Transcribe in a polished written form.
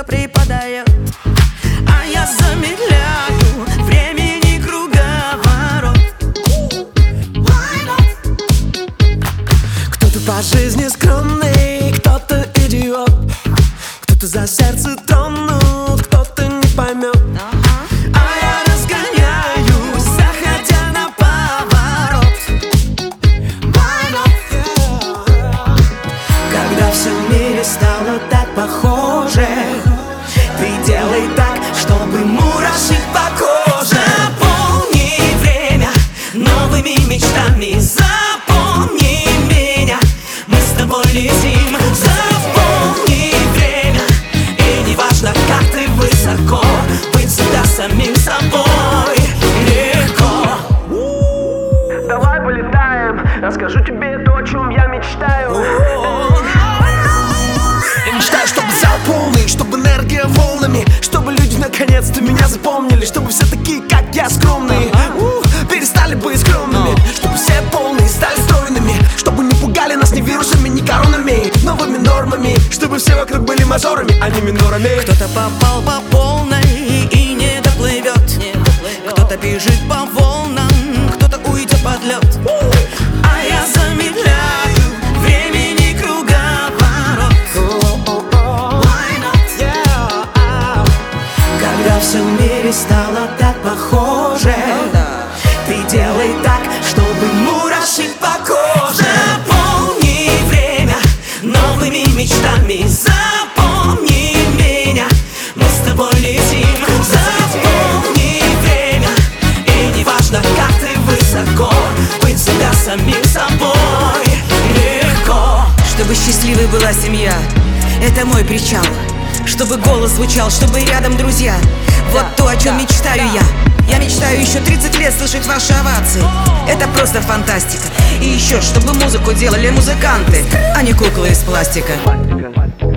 преподает, а я замедляю времени круговорот. Кто-то по жизни скромный, кто-то идиот, кто-то за сердце тронут, кто-то не поймет. А я разгоняюсь, заходя на поворот. Когда все в мире стало так похоже, ты делай так, чтобы мурашить по коже. Заполни время новыми мечтами, запомни меня, мы с тобой летим. Заполни время, и не важно, как ты высоко, быть всегда самим собой легко. Давай полетаем, расскажу тебе то, о чем я мечтаю. Я мечтаю, чтобы зал полный, чтобы энергия волнами, чтобы люди наконец-то меня запомнили, чтобы все такие, как я, скромные, перестали быть скромными, чтобы все полные стали стройными, чтобы не пугали нас ни вирусами, ни коронами, новыми нормами, чтобы все вокруг были мажорами, а не минорами. Кто-то попал по полной и не доплывет, кто-то бежит по волнам, кто-то уйдет под лед. А я замедляю времени круговорот. Когда все в мире стало так похоже, ты делай так, чтобы мурашить по коже. Заполни время новыми мечтами, запомни меня, мы с тобой летим. Запомни время, и не важно, как ты высоко, быть всегда самим собой легко. Чтобы счастливой была семья, это мой причал. Чтобы голос звучал, чтобы рядом друзья. Вот то, о чем мечтаю я. Я мечтаю еще 30 лет слышать ваши овации. Это просто фантастика. И еще, чтобы музыку делали музыканты, а не куклы из пластика.